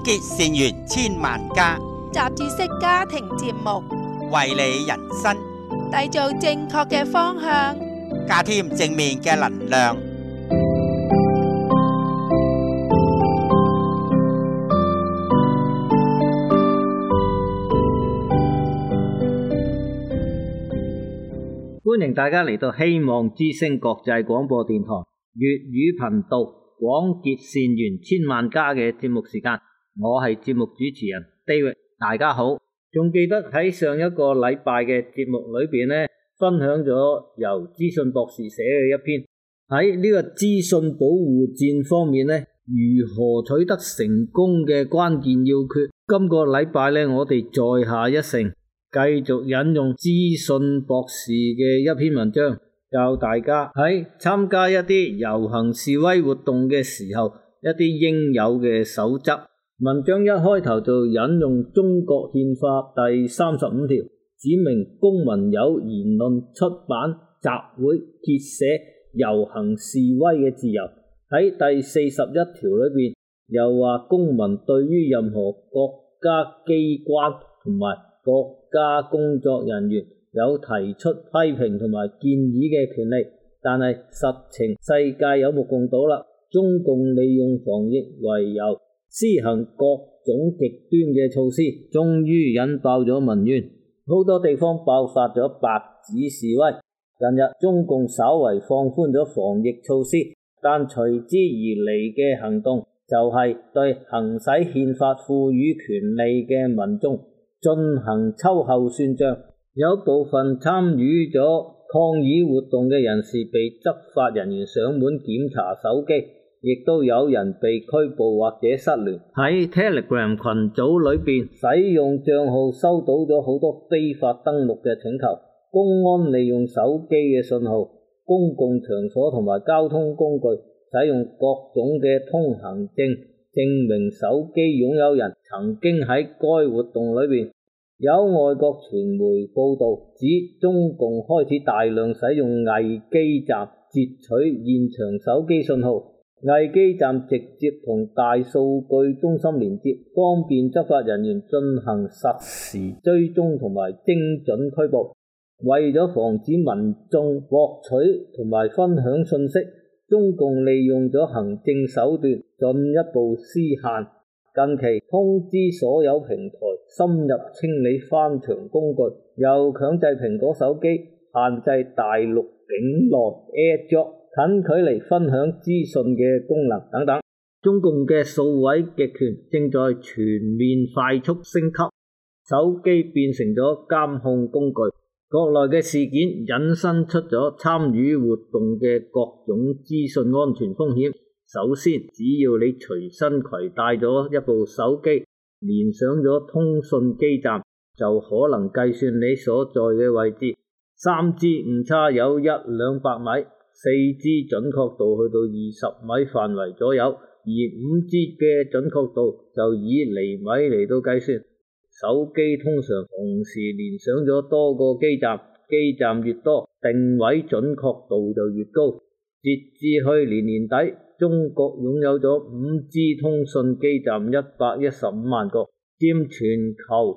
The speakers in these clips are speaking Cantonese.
結善緣千萬家， 雜誌式家庭節目， 為你人生締造正確嘅方向， 加添正面嘅能量。 歡迎大家嚟到希望之聲國際廣播電台粵語頻道廣結善緣千萬家嘅節目時間，我係節目主持人 David， 大家好。仲記得喺上一個禮拜嘅節目裏邊呢，分享咗由資訊博士寫嘅一篇喺呢個資訊保護戰方面呢，如何取得成功嘅關鍵要訣。今個禮拜呢，我哋再下一城，繼續引用資訊博士嘅一篇文章，教大家喺參加一啲遊行示威活動嘅時候，一啲應有嘅守則。文章一開頭就引用中國憲法第35條，指明公民有言論、出版、集會、結社、遊行示威嘅自由。喺第41條裏邊又話，公民對於任何國家機關同埋國家工作人員有提出批評同埋建議嘅權利。但係實情世界有目共睹啦，中共利用防疫為由施行各種極端嘅措施，終於引爆咗民怨，好多地方爆發咗白紙示威。近日中共稍為放寬咗防疫措施，但隨之而嚟嘅行動就係對行使憲法賦予權利嘅民眾進行秋後算賬。有部分參與咗抗議活動嘅人士被執法人員上門檢查手機，亦都有人被拘捕或者失聯。喺 Telegram 群組裏邊使用賬號收到咗好多非法登錄嘅請求。公安利用手機嘅信號，公共場所同埋交通工具使用各種嘅通行證，證明手機擁有人曾經喺該活動裏邊。有外國傳媒報道指，中共開始大量使用偽基站截取現場手機信號。偽基站直接同大數據中心連接，方便執法人員進行實時追蹤同埋精準拘捕。為咗防止民眾獲取同埋分享信息，中共利用咗行政手段進一步施限。近期通知所有平台深入清理翻牆工具，又強制蘋果手機限制大陸境內 AirDrop 近距離分享資訊嘅功能等等。中共嘅數位極權正在全面快速升級，手機變成咗監控工具。國內嘅事件引申出咗參與活動嘅各種資訊安全風險。首先，只要你隨身攜帶咗一部手機，連上咗通訊基站，就可能計算你所在嘅位置。3G 誤差有100-200米，4G 準確度去到20米範圍左右，而 5G 嘅準確度就以厘米嚟到計算。手機通常同時連上咗多個基站，基站越多，定位準確度就越高。截至去年年底，中國擁有咗 5G 通訊基站115萬個，佔全球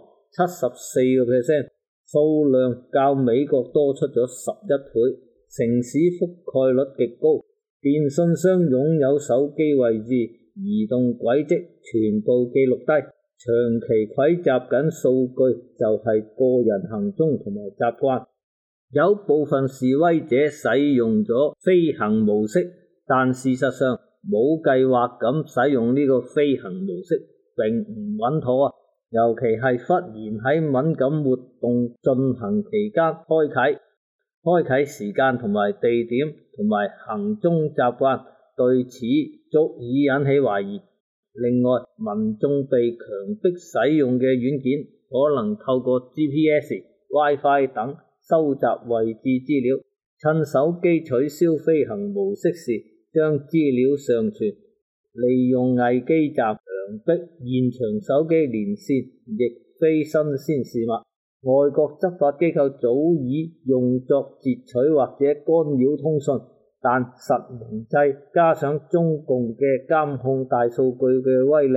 74%， 數量較美國多出咗11倍，城市覆蓋率極高，電信商擁有手機位置、移動軌跡全部記錄低，長期蒐集緊數據就係個人行蹤同埋習慣。有部分示威者使用咗飛行模式，但事實上冇計劃咁使用呢個飛行模式並唔穩妥啊！尤其係忽然喺敏感活動進行期間開啟時間同埋地點同埋行蹤習慣，對此足以引起懷疑。另外，民眾被強迫使用嘅軟件可能透過 GPS、WiFi 等收集位置資料，趁手機取消飛行模式時將資料上傳，利用偽基站強迫現場手機連線，亦非新鮮事物。外國執法機構早已用作截取或者干擾通訊，但實名制加上中共嘅監控大數據嘅威力，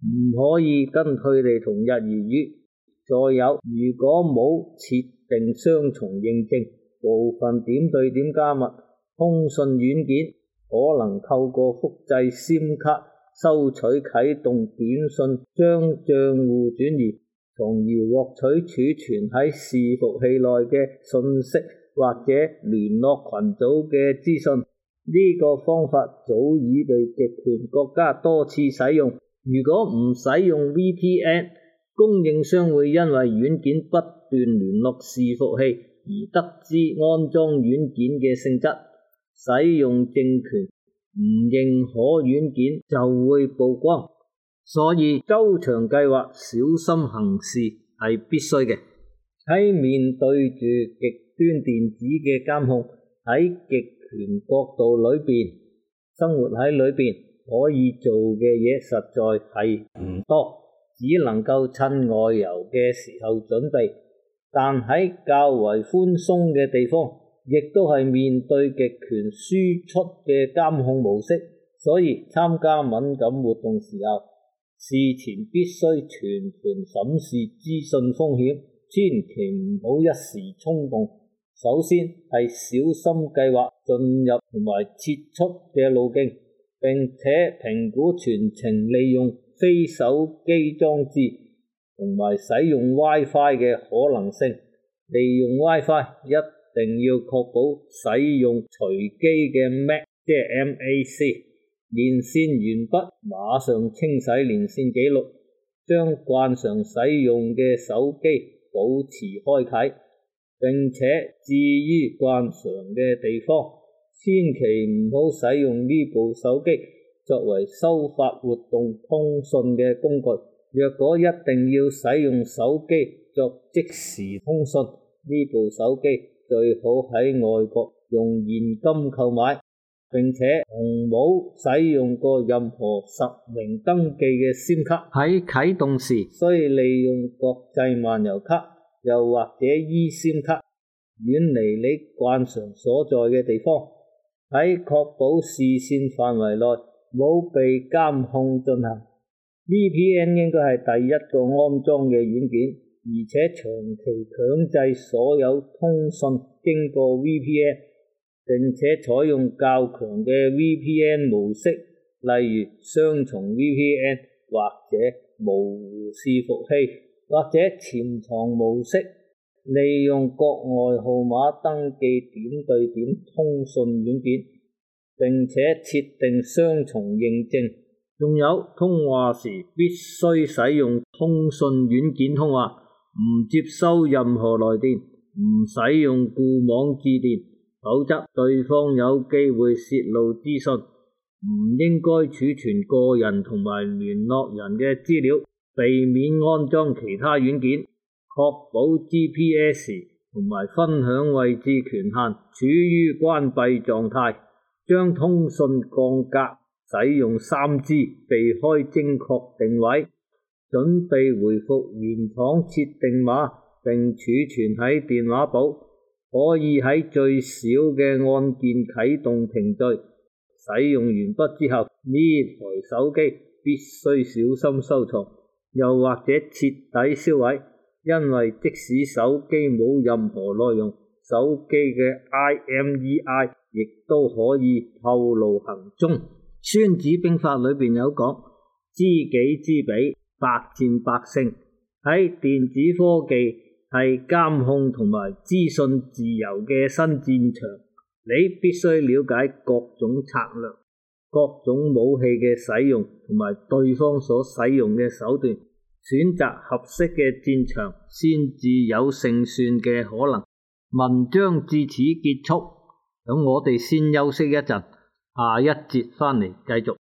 唔可以跟佢哋同日而語。再有，如果冇設定雙重認證，部分點對點加密通訊軟件可能透過複製 SIM 卡收取啟動短信，將賬戶轉移，從而獲取儲存喺伺服器內嘅信息或者聯絡群組嘅資訊。呢個方法早已被極權國家多次使用。如果唔使用 VPN， 供應商會因為軟件不斷聯絡伺服器而得知安裝軟件嘅性質，使用政權唔認可軟件就會曝光。所以周詳計劃，小心行事係必須嘅。喺面對住極端電子嘅監控，喺極權國度裏邊生活喺裏邊可以做嘅嘢實在係唔多，只能夠趁外遊嘅時候準備。但喺較為寬鬆嘅地方，亦都係面對極權輸出嘅監控模式，所以參加敏感活動時候，事前必須全盤審視資訊風險，千祈唔好一時衝動。首先係小心計劃進入同埋撤出嘅路徑，並且評估全程利用非手機裝置同埋使用 WiFi 嘅可能性。利用 WiFi 一定要確保使用隨機嘅 MAC， 即係 MAC。連線完畢，馬上清洗連線記錄，將慣常使用嘅手機保持開啟，並且置於慣常嘅地方。千祈唔好使用呢部手機作為收發活動通訊嘅工具。若果一定要使用手機作即時通訊，呢部手機最好喺外國用現金購買，並且從冇使用過任何實名登記嘅 SIM 卡。喺啟動時需利用國際漫遊卡，又或者 eSIM 卡，遠離你慣常所在嘅地方。喺確保視線範圍內冇被監控進行。VPN 應該係第一個安裝嘅軟件，而且長期強制所有通訊經過 VPN， 並且採用較強嘅 VPN 模式，例如雙重 VPN 或者模糊伺服器或者潛藏模式，利用國外號碼登記點對點通訊軟件，並且設定雙重認證。仲有通話時必須使用通訊軟件通話，唔接收任何來電，唔使用固網致電，否則對方有機會洩露資訊。唔應該儲存個人同埋聯絡人嘅資料，避免安裝其他軟件，確保 GPS 同埋分享位置權限處於關閉狀態，將通訊降格，使用 3G， 避開精確定位，準備回復原廠設定碼並儲存喺電話簿，可以喺最小嘅按鍵啟動程序。使用完畢之後，呢台手機必須小心收藏，又或者徹底銷毀，因為即使手機冇任何內容，手機嘅 IMEI 亦都可以透露行蹤。孫子兵法裏邊有講，知己知彼，百戰百勝。喺電子科技係監控同埋資訊自由嘅新戰場，你必須了解各種策略、各種武器嘅使用同埋對方所使用嘅手段，選擇合適嘅戰場先至有勝算嘅可能。文章至此結束，咁我哋先休息一陣。下一節返嚟繼續。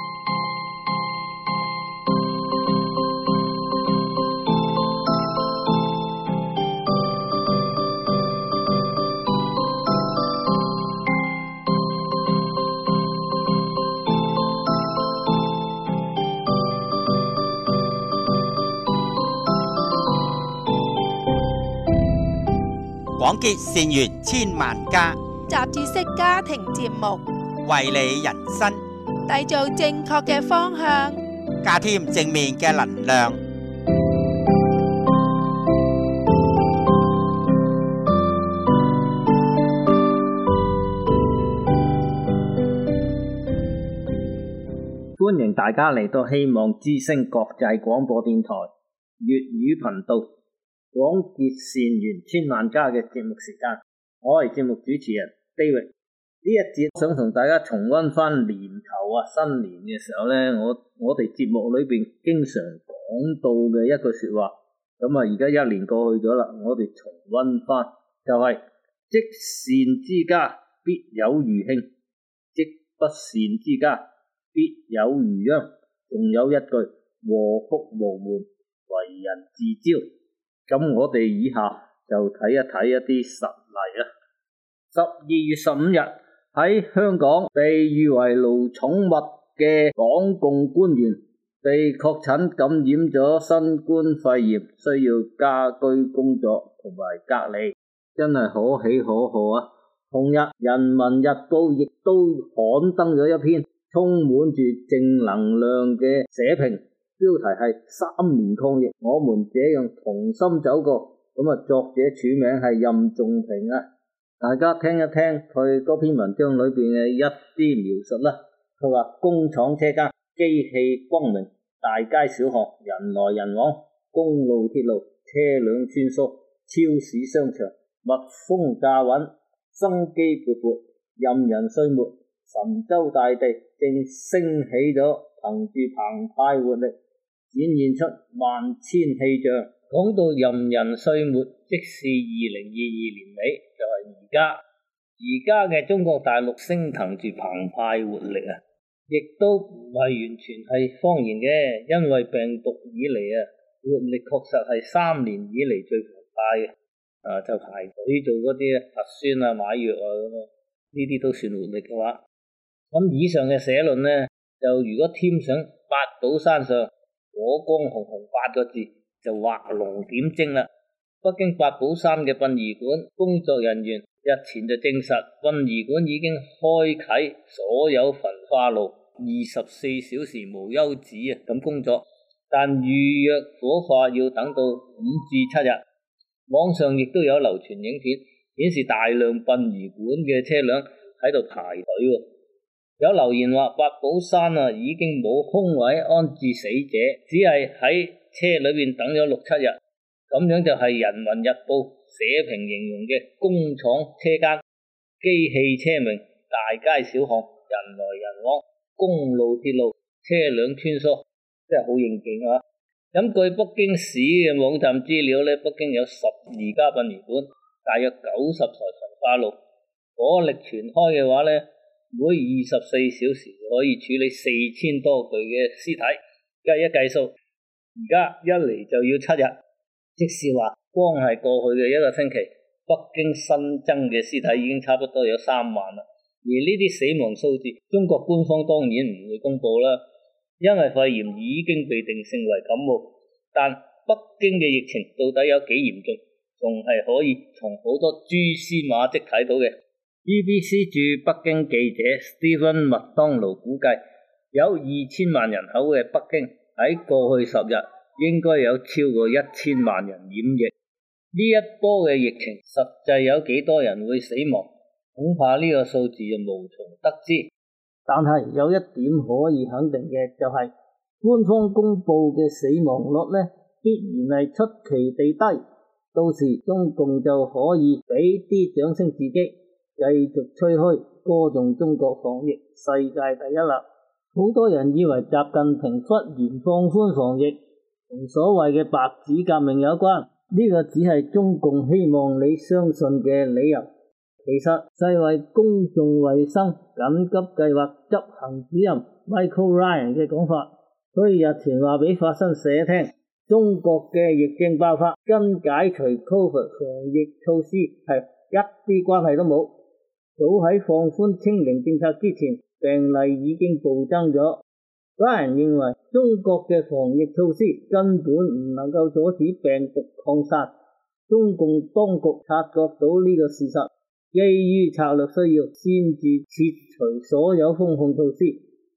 廣結善緣千萬家， 雜誌式家庭節目， 為你人生締造正確嘅方向。 加添正面嘅能量。 歡迎大家嚟到希望之聲國際廣播電台粵語頻道廣結善緣千萬家嘅節目時間，我係節目主持人 David。呢一節想同大家重溫翻年頭新年嘅時候呢，我哋節目裏邊經常講到嘅一句說話。咁而家一年過去咗啦，我哋重溫翻就係積善之家必有餘慶，積不善之家必有餘殃。仲有一句禍福無門，為人自招。咁我哋以下就睇一睇一啲實例啦。12月15日喺香港被譽為奴寵物嘅港共官員被確診感染咗新冠肺炎，需要家居工作同埋隔離，真係可喜可賀啊！同日《人民日報》亦都刊登咗一篇充滿住正能量嘅社評，標題係3年抗疫，我們這樣同心走過。作者署名係任仲平啊。大家聽一聽佢嗰篇文章裏邊嘅一啲描述啦。佢話工廠車間、機器光明、大街小巷人來人往，公路鐵路車輛穿梭，超市商場蜜蜂駕穩，生機勃勃，任人睡沒。神州大地正升起咗，憑住澎湃活力，展現出萬千氣象。講到任人睡沒，即是2022年尾，就係而家嘅中國大陸升騰住澎湃活力啊！亦都唔係完全係謊言嘅，因為病毒以嚟活力確實係3年以嚟最澎湃嘅。就排隊做嗰啲核酸買藥咁呢啲都算活力嘅話。咁以上嘅社論呢，就如果添上八寶山上火光紅紅8個字，就畫龍點睛啦。北京八寶山嘅殯儀館工作人員日前就證實，殯儀館已經開啟所有焚化爐24小時無休止咁工作，但預約火化要等到5至7日。網上亦都有流傳影片，顯示大量殯儀館嘅車輛喺度排隊。有留言話八寶山已經冇空位安置死者，只係喺車裏邊等咗6、7日，咁樣就係《人民日報》社評形容嘅工廠車間、機器車鳴、大街小巷人來人往、公路鐵路車輛穿梭，真係好應景啊！咁據北京市嘅網站資料呢，北京有12家殯儀館，大約90台焚化爐，火力全開嘅話呢，每24小時可以處理4000多具嘅屍體，計一計數，而家一嚟就要7日，即是話光係過去嘅1個星期，北京新增嘅屍體已經差不多有3萬啦。而呢啲死亡數字，中國官方當然唔會公布啦，因為肺炎已經被定性為感冒。但北京嘅疫情到底有幾嚴重，仲係可以從好多蛛絲馬跡睇到嘅。BBC 駐北京記者 Stephen 麥當勞估計，有2000萬人口嘅北京喺過去10日應該有超過1000萬人染疫。呢一波嘅疫情實際有幾多人會死亡，恐怕呢個數字就無從得知。但係有一點可以肯定嘅就係，官方公布嘅死亡率呢，必然係出奇地低。到時中共就可以俾啲掌聲自己，繼續吹噓歌頌中國防疫世界第一啦。好多人以為習近平忽然放寬防疫同所謂嘅白紙革命有關，呢個只係中共希望你相信嘅理由。其實世衛公眾衛生緊急計劃執行主任 Michael Ryan 嘅講法，佢日前話俾法新社聽，中國嘅疫症爆發跟解除 COVID 防疫措施係一啲關係都冇。早喺放寬清零政策之前，病例已經暴增咗。有人認為中國嘅防疫措施根本唔能夠阻止病毒擴散，中共當局察覺到呢個事實，基於策略需要，先至撤除所有封控措施。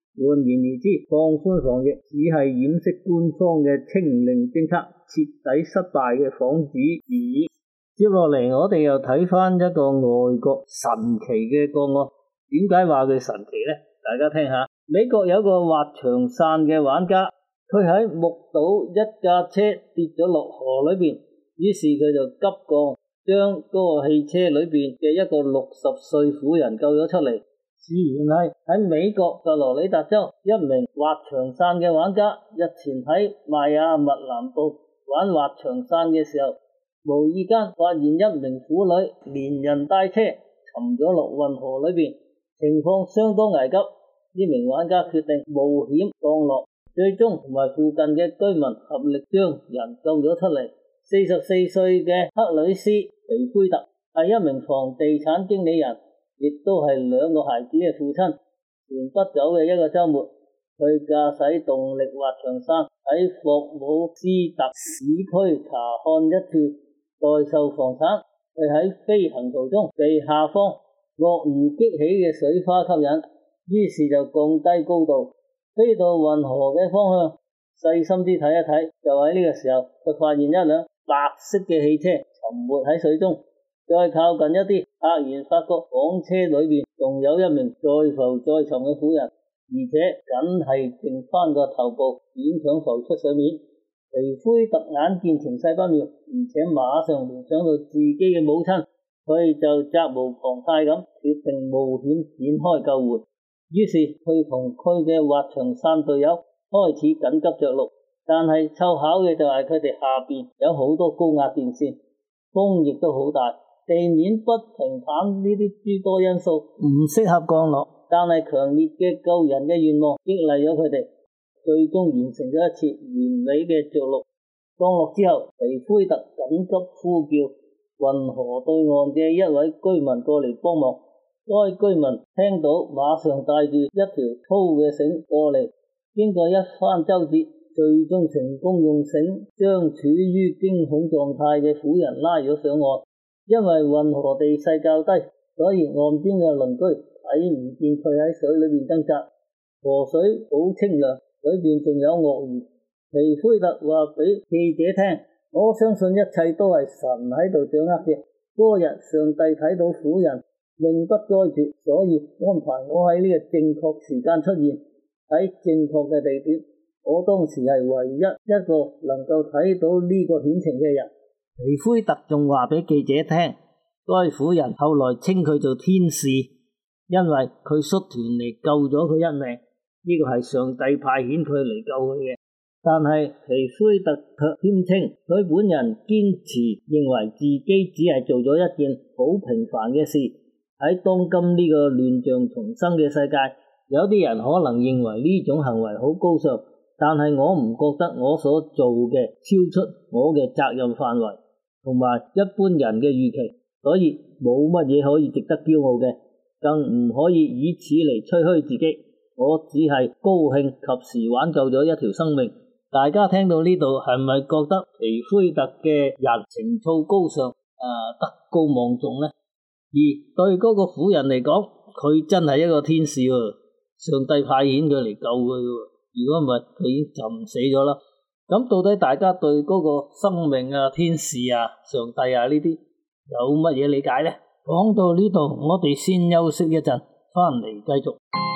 換言而之，放寬防疫只係掩飾官方嘅清零政策徹底失敗嘅幌子而已。接落嚟我哋又睇翻一個外國神奇嘅個案。點解話佢神奇呢？大家聽下。美國有個滑翔傘嘅玩家，佢喺目睹一架車跌咗落河裏邊，於是佢就急降，將嗰個汽車裏邊嘅一個60歲婦人救咗出嚟。事源係喺美國佛羅里達州，一名滑翔傘嘅玩家日前喺邁阿密南部玩滑翔傘嘅時候，無意間發現一名婦女連人帶車沉咗落運河裏邊，情況相當危急。呢名玩家決定冒險降落，最終同埋附近嘅居民合力將人救咗出嚟。44歲嘅克里斯皮奎特係一名房地產經理人，亦都係2個孩子嘅父親。前不久嘅一個週末，佢駕駛動力滑翔傘喺霍姆斯特市區查看一處待售房產。佢喺飛行途中被下方鱷魚激起嘅水花吸引，於是就降低高度，飛到運河嘅方向，細心啲睇一睇，就喺呢個時候，佢發現一輛白色嘅汽車沉沒喺水中。再靠近一啲，突然發覺房車裏邊仲有一名在浮在沉嘅婦人，而且僅係剩翻個頭部勉強浮出水面。皮奎特眼見情勢不妙，而且馬上聯想到自己嘅母親，佢就責無旁貸咁決定冒險展開救援。於是佢同佢嘅滑翔傘隊友開始緊急着陸，但係湊巧嘅就係佢哋下邊有好多高壓電線，風亦都好大，地面不平坦，呢啲諸多因素唔適合降落，但係強烈嘅救人嘅願望激勵咗佢哋，最終完成咗一次完美嘅着陸。降落之後，皮奎特緊急呼叫運河對岸嘅一位居民過嚟幫忙。該居民聽到馬上帶住一條粗嘅繩過嚟，經過一番周折，最終成功用繩將處於驚恐狀態嘅婦人拉咗上岸。因為運河地勢較低，所以岸邊嘅鄰居睇唔見佢喺水裏面掙扎。河水好清涼，裏邊仲有鱷魚。皮奎特話俾記者聽，我相信一切都係神喺度掌握嘅。嗰日上帝睇到婦人命不該絕，所以安排我喺呢個正確時間出現，喺正確嘅地點。我當時係唯一一個能夠睇到呢個險情嘅人。皮奎特仲話俾記者聽，該婦人後來稱佢做天使，因為佢率團嚟救咗佢一命，呢個係上帝派遣佢嚟救佢嘅。但係皮奎特卻謙稱，佢本人堅持認為自己只係做咗一件好平凡嘅事。喺當今呢個亂象叢生嘅世界，有啲人可能認為呢種行為好高尚，但係我唔覺得我所做嘅超出我嘅責任範圍同埋一般人嘅預期，所以冇乜嘢可以值得驕傲嘅，更唔可以以此嚟吹噓自己。我只係高興及時挽救咗一條生命。大家聽到呢度係咪覺得皮奎特嘅人情操高尚，德高望重呢？而對嗰個婦人嚟講，佢真係一個天使喎，上帝派遣佢嚟救佢喎。如果唔係，佢已經浸死咗啦。咁到底大家對嗰個生命啊、天使啊、上帝啊呢啲有乜嘢理解呢？講到呢度，我哋先休息一陣，翻嚟繼續。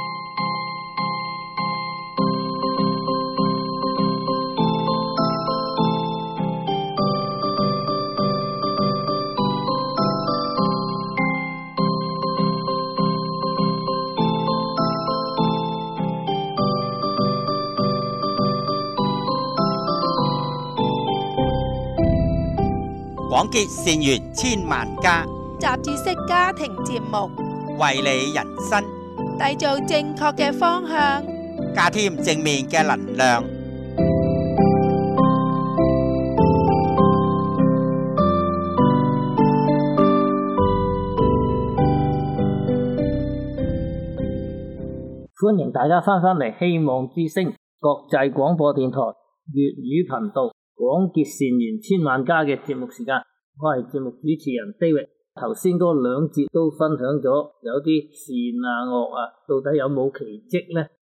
廣結善緣千萬家， 雜誌式家庭節目， 為你人生締造正確嘅方向， 加添正面嘅能量。 歡迎大家翻嚟希望之聲國際廣播電台粵語頻道廣結善緣千萬家嘅節目時間，我係節目主持人 David。頭先嗰兩節都分享咗有啲善啊惡啊，到底有冇奇蹟呢？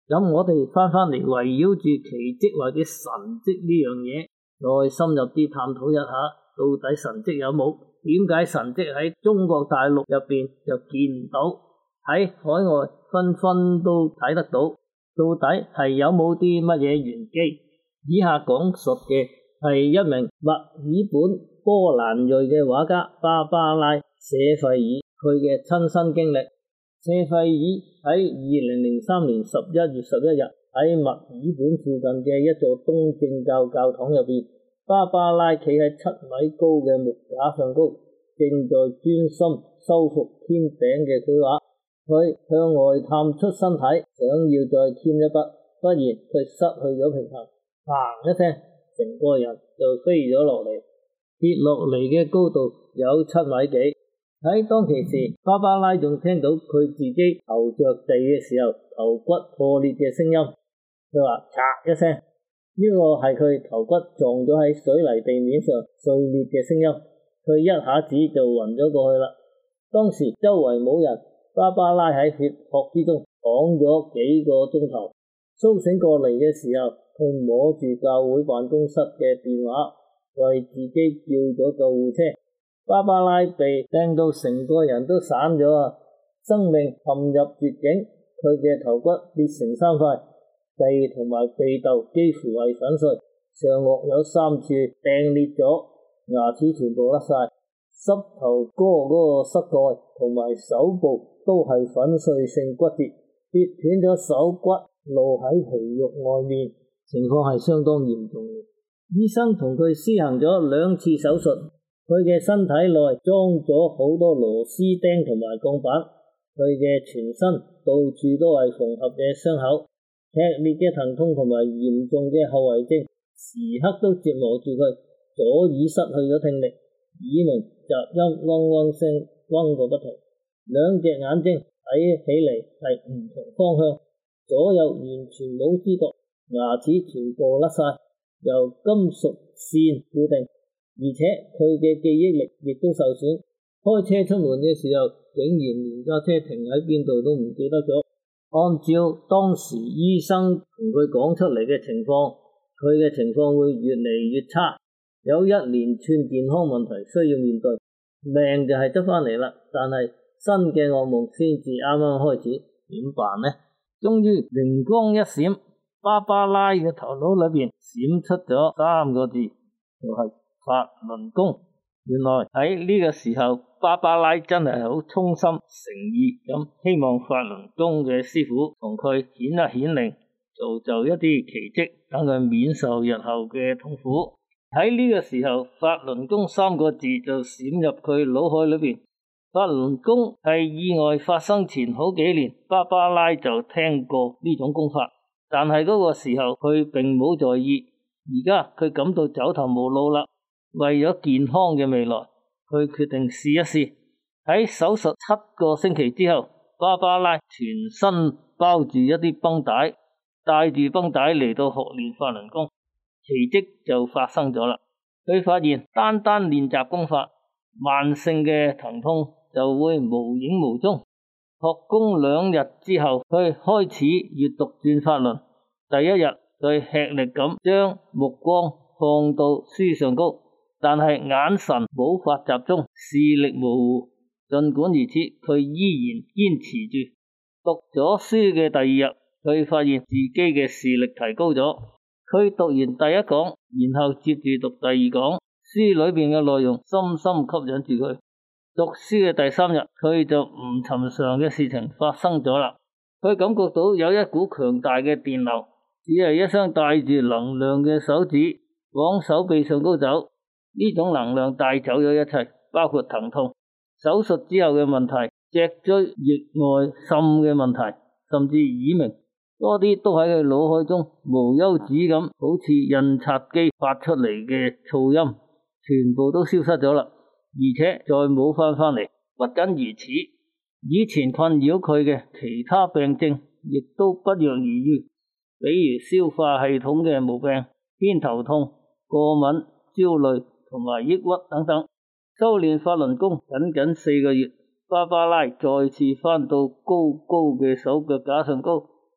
咁我哋翻嚟圍繞住奇蹟或者神蹟呢樣嘢，再深入啲探討一下，到底神蹟有冇？點解神蹟喺中國大陸入邊就見唔到，喺海外紛紛都睇得到？到底係有冇啲乜嘢玄機？以下講述嘅係一名墨爾本波蘭裔嘅畫家芭芭拉·舍費爾佢嘅親身經歷。舍費爾喺2003年11月11日喺墨爾本附近嘅一座東正教教堂入邊，芭芭拉企喺7米高嘅木架上高，正在專心修復天頂嘅繪畫。佢向外探出身體，想要再添一筆，忽然佢失去咗平衡，砰一聲，成個人就飛咗落嚟，跌落嚟嘅高度有7米幾。喺當其時，芭芭拉仲聽到佢自己頭着地嘅時候頭骨破裂嘅聲音。佢話嚓一聲，呢個係佢頭骨撞咗喺水泥地面上碎裂嘅聲音。佢一下子就暈咗過去啦。當時周圍冇人，芭芭拉喺血泊之中躺咗幾個鐘頭。蘇醒過嚟嘅時候，佢摸住教會辦公室嘅電話，為自己叫咗救護車。芭芭拉被掟到成個人都散咗啊！生命陷入絕境，佢嘅頭骨裂成3塊，鼻同埋鼻竇幾乎係粉碎，上顎有3處掟裂咗，牙齒全部甩晒，膝頭哥嗰個膝蓋同埋手部都係粉碎性骨折，跌斷咗手骨，露喺皮肉外面，情況係相當嚴重嘅。醫生同佢施行咗2次手術。佢嘅身體內裝咗好多螺絲釘同埋鋼板，佢嘅全身到處都係縫合嘅傷口，劇烈嘅疼痛同埋嚴重嘅後遺症時刻都折磨住佢。左耳失去咗聽力，耳鳴雜音嗡嗡聲嗡個不停，兩隻眼睛睇起嚟係唔同方向，左右完全冇知覺，牙齒全部甩晒，由金屬線固定。而且佢嘅記憶力亦都受損，開車出門嘅時候竟然連架車停喺邊度都唔記得咗。按照當時醫生同佢講出嚟嘅情況，佢嘅情況會越嚟越差，有一連串健康問題需要面對，命就係得返嚟啦，但係新嘅噩夢先至啱啱開始，點辦呢？終於靈光一閃，芭芭拉嘅頭腦裏邊閃出咗3個字，就係法輪功。原來喺呢個時候，芭芭拉真係好衷心誠意咁希望法輪功嘅師傅同佢顯一顯靈，造就一啲奇蹟，等佢免受日後嘅痛苦。喺呢個時候，法輪功3個字就閃入佢腦海裏邊。法輪功係意外發生前好幾年，芭芭拉就聽過呢種功法，但係嗰個時候佢並冇在意。而家佢感到走投無路啦。為咗健康嘅未來，佢決定試一試。喺手術7個星期之後，芭芭拉全身包住一啲繃帶，帶住繃帶嚟到學練法輪功，奇蹟就發生咗啦。佢發現單練習功法，慢性嘅疼痛就會無影無蹤。學功2日之後，佢開始閱讀轉法輪。第一日，佢吃力咁將目光放到書上高，但係眼神冇法集中，視力模糊。盡管如此，佢依然堅持住。讀咗書嘅第2日，佢發現自己嘅視力提高咗。佢讀完第1講，然後接住讀第2講，書裏邊嘅內容深深吸引住佢。讀書嘅第3日，佢就唔尋常嘅事情發生咗啦。佢感覺到有一股強大嘅電流，只係一雙帶住能量嘅手指往手臂上高走。呢種能量帶走咗一切，包括疼痛、手術之後嘅問題、脊椎液外滲嘅問題，甚至耳鳴，多啲都喺佢腦海中無休止咁，好似印刷機發出嚟嘅噪音，全部都消失咗啦，而且再冇翻嚟。不僅如此，以前困擾佢嘅其他病症亦都不藥而愈，比如消化系統嘅毛病、偏頭痛、過敏、焦慮同埋抑鬱等等。修煉法輪功僅僅4個月，芭芭拉再次返到高高嘅手腳架上高，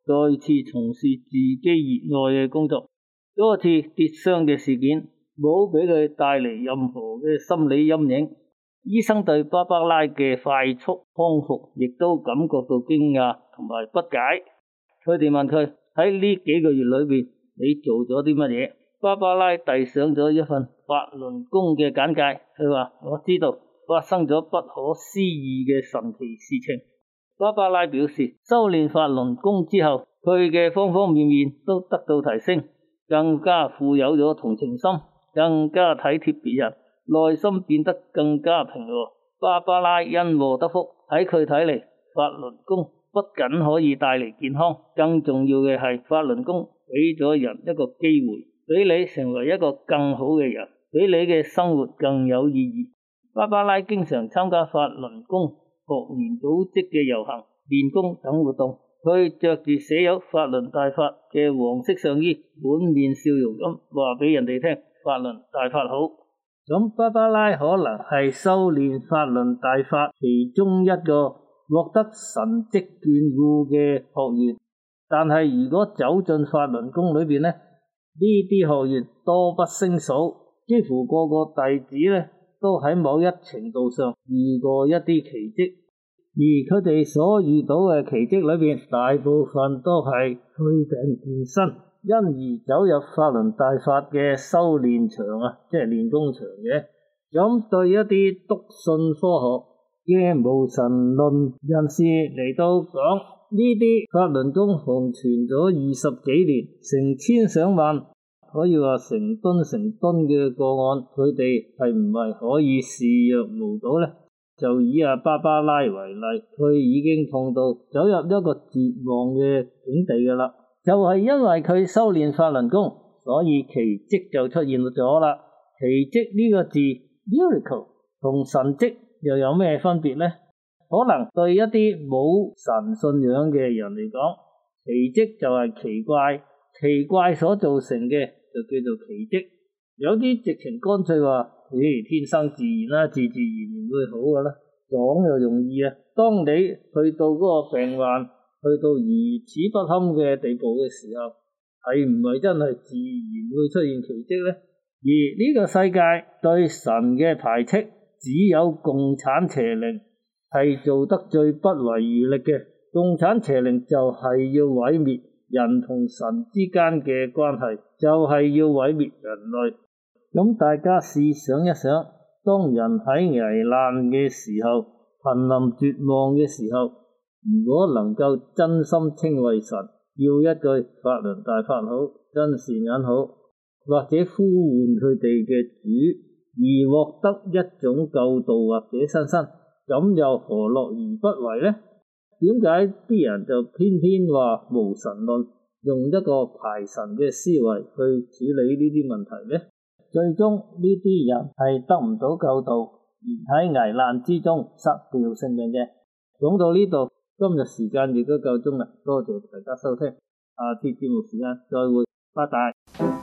再次從事自己熱愛嘅工作。嗰次跌傷嘅事件冇俾佢帶嚟任何嘅心理陰影。醫生對芭芭拉嘅快速康復亦都感覺到驚訝同埋不解。佢哋問佢，喺呢幾個月裏邊你做咗啲乜嘢？芭芭拉遞上咗一份法輪功嘅簡介。佢話，我知道發生咗不可思議嘅神奇事情。芭芭拉表示，修煉法輪功之後，佢嘅方方面面都得到提升，更加富有咗同情心，更加體貼別人，內心變得更加平和。芭芭拉因禍得福，喺佢睇嚟，法輪功不僅可以帶嚟健康，更重要嘅係法輪功俾咗人一個機會，俾你成為一個更好嘅人，俾你嘅生活更有意義。芭芭拉經常參加法輪功學員組織嘅遊行、練功等活動。佢着住寫有法輪大法嘅黃色上衣，滿面笑容咁話俾人哋聽，法輪大法好。咁芭芭拉可能係修煉法輪大法其中一個獲得神蹟眷顧嘅學員，但係如果走進法輪功裏邊呢，呢啲學員多不勝數，幾乎個個弟子呢都喺某一程度上遇過一啲奇蹟。而佢哋所遇到嘅奇蹟裏邊，大部分都係祛病健身，因而走入法輪大法嘅修煉場即係練功場嘅。咁對一啲篤信科學嘅無神論人士嚟到講，呢啲法輪功紅傳咗20幾年，成千上萬，可以話成噸嘅個案，佢哋係唔係可以視若無睹呢？就以芭芭拉為例，佢已經痛到走入一個絕望嘅境地㗎啦。就係因為佢修煉法輪功，所以奇蹟就出現咗啦。奇蹟呢個字 miracle 同神蹟又有咩分別呢？可能對一啲冇神信仰嘅人嚟講，奇蹟就係奇怪，奇怪所造成嘅就叫做奇蹟。有啲直情乾脆話，天生自然啦，自然會好噶啦，講又容易啊。當你去到嗰個病患去到如此不堪嘅地步嘅時候，係唔係真係自然會出現奇蹟呢？而呢個世界對神嘅排斥，只有共產邪靈係做得最不遺餘力嘅。共產邪靈就係要毀滅人同神之間嘅關係，就係要毀滅人類。咁大家試想一想，當人喺危難嘅時候，瀕臨絕望嘅時候，如果能夠真心稱謂神，要一句法輪大法好，真善忍好，或者呼喚佢哋嘅主，而獲得一種救度或者新生，咁又何樂而不為呢？點解啲人就偏偏話無神論，用一個排神嘅思維去處理呢啲問題呢？最終呢啲人係得唔到救度，而喺危難之中失掉性命嘅。講到呢度，今日時間亦都夠鐘啦，多謝大家收聽，下次節目時間再會，拜拜。